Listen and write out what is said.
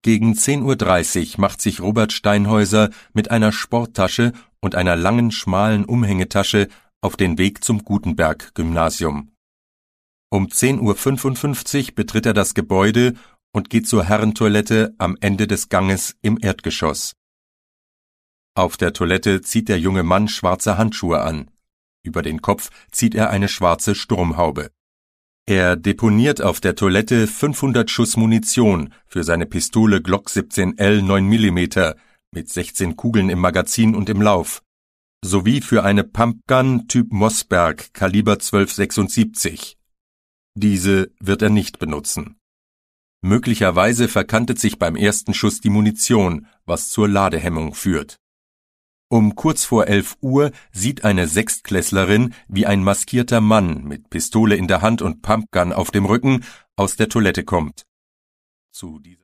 Gegen 10:30 Uhr macht sich Robert Steinhäuser mit einer Sporttasche und einer langen, schmalen Umhängetasche auf den Weg zum Gutenberg-Gymnasium. Um 10:55 Uhr betritt er das Gebäude und geht zur Herrentoilette am Ende des Ganges im Erdgeschoss. Auf der Toilette zieht der junge Mann schwarze Handschuhe an. Über den Kopf zieht er eine schwarze Sturmhaube. Er deponiert auf der Toilette 500 Schuss Munition für seine Pistole Glock 17L 9 mm mit 16 Kugeln im Magazin und im Lauf, sowie für eine Pumpgun Typ Mossberg Kaliber 12,76. Diese wird er nicht benutzen. Möglicherweise verkantet sich beim ersten Schuss die Munition, was zur Ladehemmung führt. Um kurz vor 11 Uhr sieht eine Sechstklässlerin, wie ein maskierter Mann mit Pistole in der Hand und Pumpgun auf dem Rücken aus der Toilette kommt. Zu dieser